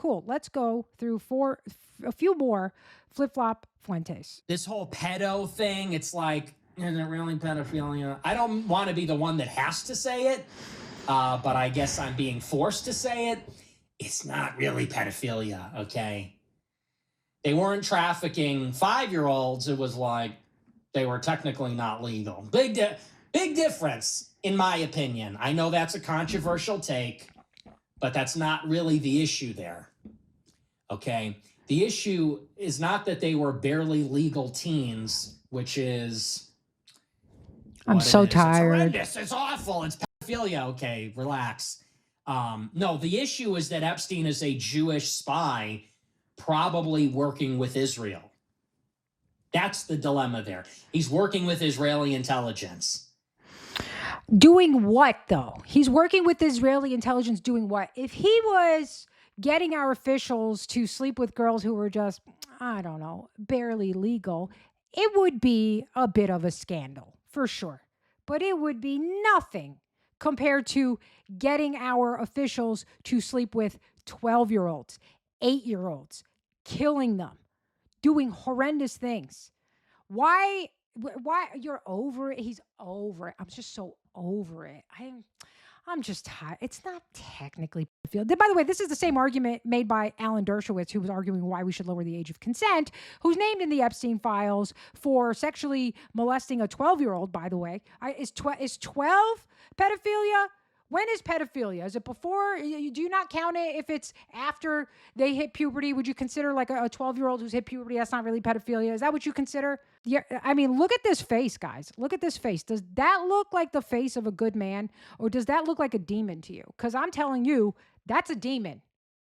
cool. Let's go through a few more Flip-Flop Fuentes. This whole pedo thing, it's like, is it really pedophilia? I don't want to be the one that has to say it, but I guess I'm being forced to say it. It's not really pedophilia, okay? They weren't trafficking 5-year-olds. It was like they were technically not legal. Big difference, in my opinion. I know that's a controversial take, but that's not really the issue there, okay? The issue is not that they were barely legal teens, which is... I'm so tired. It's horrendous. It's awful. It's pedophilia. Okay, relax. No, the issue is that Epstein is a Jewish spy probably working with Israel. That's the dilemma there. He's working with Israeli intelligence. Doing what, though? He's working with Israeli intelligence doing what? If he was getting our officials to sleep with girls who were just, I don't know, barely legal, it would be a bit of a scandal, for sure. But it would be nothing compared to getting our officials to sleep with 12-year-olds, 8-year-olds, killing them, doing horrendous things. Why you're over it? He's over it. I'm just so over it. I'm just tired. It's not technically pedophilia. By the way, this is the same argument made by Alan Dershowitz, who was arguing why we should lower the age of consent, who's named in the Epstein files for sexually molesting a 12-year-old, by the way. Is 12 pedophilia? When is pedophilia? Is it before? Do you not count it if it's after they hit puberty? Would you consider like a 12-year-old who's hit puberty? That's not really pedophilia. Is that what you consider? Yeah. I mean, look at this face, guys. Look at this face. Does that look like the face of a good man, or does that look like a demon to you? Because I'm telling you, that's a demon.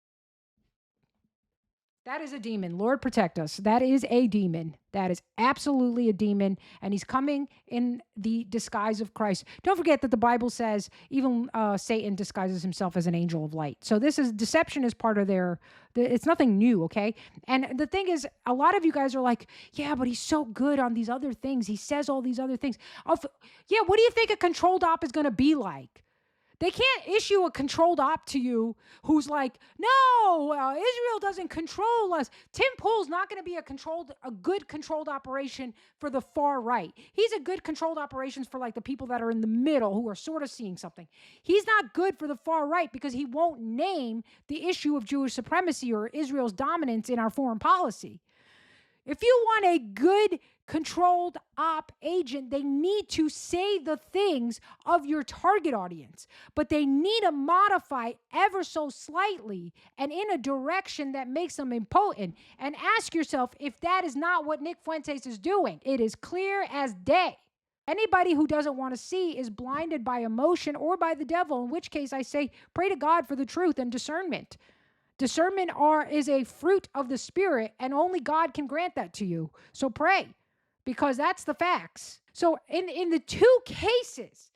That is a demon. Lord protect us. That is a demon. That is absolutely a demon. And he's coming in the disguise of Christ. Don't forget that the Bible says even Satan disguises himself as an angel of light. So deception is part of it's nothing new, okay? And the thing is, a lot of you guys are like, yeah, but he's so good on these other things. He says all these other things. Yeah, what do you think a controlled op is going to be like? They can't issue a controlled op to you who's like, no, Israel doesn't control us. Tim Pool's not going to be a good controlled operation for the far right. He's a good controlled operations for like the people that are in the middle who are sort of seeing something. He's not good for the far right because he won't name the issue of Jewish supremacy or Israel's dominance in our foreign policy. If you want a good controlled op agent, they need to say the things of your target audience, but they need to modify ever so slightly and in a direction that makes them impotent. And ask yourself if that is not what Nick Fuentes is doing. It is clear as day. Anybody who doesn't want to see is blinded by emotion or by the devil, in which case I say, pray to God for the truth and discernment. Discernment is a fruit of the Spirit, and only God can grant that to you. So pray, because that's the facts. So in the two cases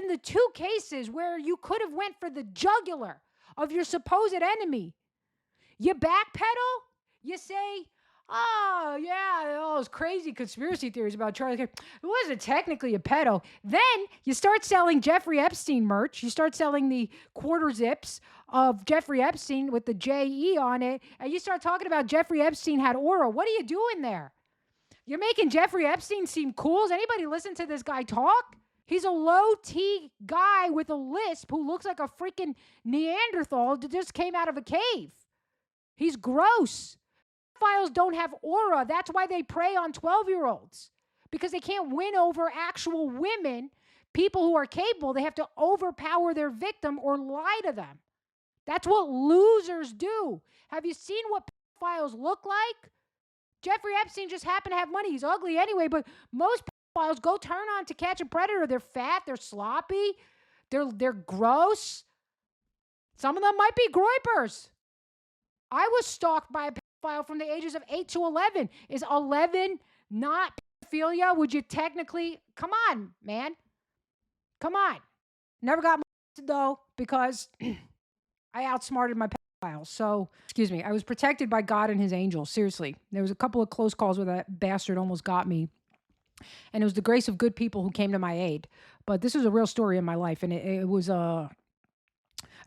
where you could have went for the jugular of your supposed enemy, you backpedal, you say, oh, yeah, all those crazy conspiracy theories about Charlie Kirk. It wasn't technically a pedo. Then you start selling Jeffrey Epstein merch. You start selling the quarter zips of Jeffrey Epstein with the J-E on it. And you start talking about Jeffrey Epstein had aura. What are you doing there? You're making Jeffrey Epstein seem cool? Does anybody listen to this guy talk? He's a low-T guy with a lisp who looks like a freaking Neanderthal that just came out of a cave. He's gross. Pedophiles don't have aura. That's why they prey on 12-year-olds, because they can't win over actual women, people who are capable. They have to overpower their victim or lie to them. That's what losers do. Have you seen what pedophiles look like? Jeffrey Epstein just happened to have money. He's ugly anyway, but most pedophiles go turn on To Catch a Predator. They're fat, they're sloppy, they're gross. Some of them might be groypers. I was stalked by a pedophile from the ages of 8 to 11. Is 11 not pedophilia? Would you technically? Come on, man. Come on. Never got molested, though, because I outsmarted my pedophile. So, excuse me, I was protected by God and his angels. Seriously. There was a couple of close calls where that bastard almost got me. And it was the grace of good people who came to my aid. But this is a real story in my life. And it was a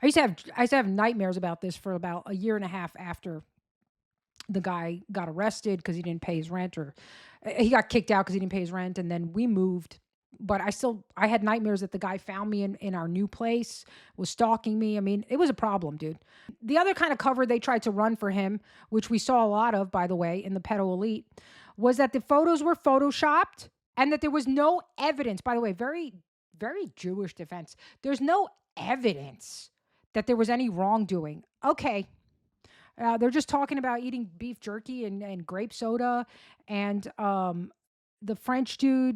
I used to have nightmares about this for about a year and a half after the guy got arrested because he didn't pay his rent, or he got kicked out because he didn't pay his rent, and then we moved. But I had nightmares that the guy found me in our new place, was stalking me. I mean, it was a problem, dude. The other kind of cover they tried to run for him, which we saw a lot of, by the way, in the pedo elite, was that the photos were photoshopped and that there was no evidence. By the way, very, very Jewish defense. There's no evidence that there was any wrongdoing. Okay, they're just talking about eating beef jerky and grape soda, and the French dude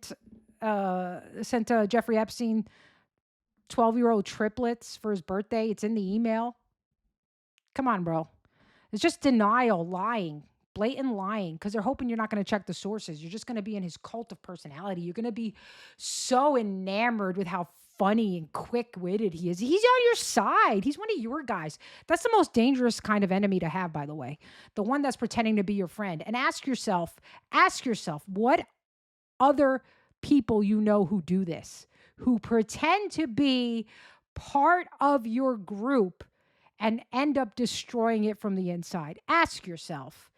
sent Jeffrey Epstein 12-year-old triplets for his birthday. It's in the email. Come on, bro. It's just denial, lying, blatant lying, because they're hoping you're not going to check the sources. You're just going to be in his cult of personality. You're going to be so enamored with how funny and quick-witted he is. He's on your side. He's one of your guys. That's the most dangerous kind of enemy to have, by the way. The one that's pretending to be your friend. And ask yourself, what other people you know who do this, who pretend to be part of your group and end up destroying it from the inside. Ask yourself.